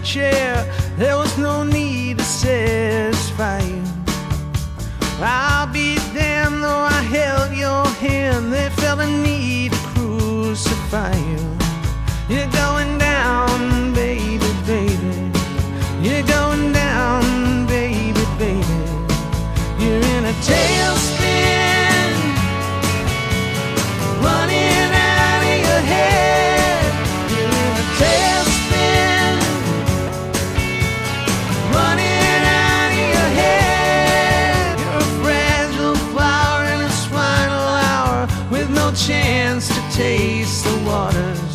chair. There was no need to satisfy you. I'll be damned though I held your hand. They felt a need to crucify you. You're going down, baby, baby. You're going down, baby, baby. You're in a tailspin, running out of your head. You're in a tailspin, running out of your head. You're a fragile flower in a spinal hour with no chance to taste the waters.